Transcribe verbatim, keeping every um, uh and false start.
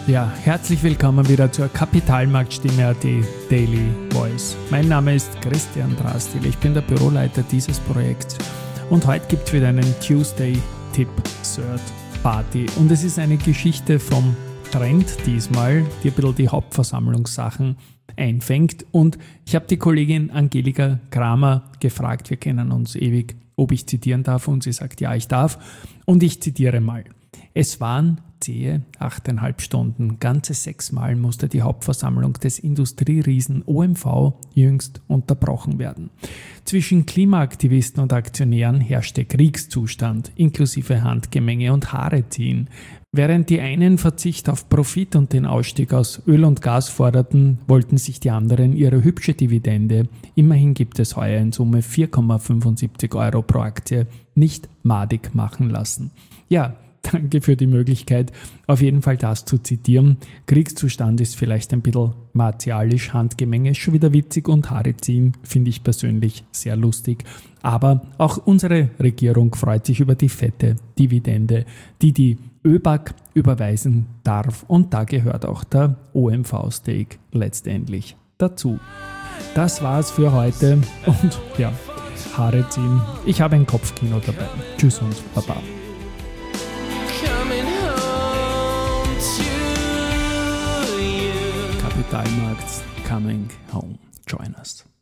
Ja, herzlich willkommen wieder zur Kapitalmarktstimme Punkt at Daily Voice. Mein Name ist Christian Drastil, ich bin der Büroleiter dieses Projekts und heute gibt es wieder einen Tuesday Tip Third Party und es ist eine Geschichte vom Trend diesmal, die ein bisschen die Hauptversammlungssachen einfängt, und ich habe die Kollegin Angelika Kramer gefragt, wir kennen uns ewig, ob ich zitieren darf, und sie sagt, ja, ich darf, und ich zitiere mal. Es waren zähe achteinhalb Stunden. Ganze sechsmal musste die Hauptversammlung des Industrieriesen O M V jüngst unterbrochen werden. Zwischen Klimaaktivisten und Aktionären herrschte Kriegszustand, inklusive Handgemenge und Haare ziehen. Während die einen Verzicht auf Profit und den Ausstieg aus Öl und Gas forderten, wollten sich die anderen ihre hübsche Dividende, immerhin gibt es heuer in Summe vier Komma fünfundsiebzig Euro pro Aktie, nicht madig machen lassen. Ja, danke für die Möglichkeit, auf jeden Fall das zu zitieren. Kriegszustand ist vielleicht ein bisschen martialisch, Handgemenge ist schon wieder witzig und Haare ziehen finde ich persönlich sehr lustig. Aber auch unsere Regierung freut sich über die fette Dividende, die die ÖBAG überweisen darf, und da gehört auch der O M V-Stake letztendlich dazu. Das war's für heute und ja, Haare ziehen. Ich habe ein Kopfkino dabei. Tschüss und Baba. Kapitalmarkts coming home. Join us.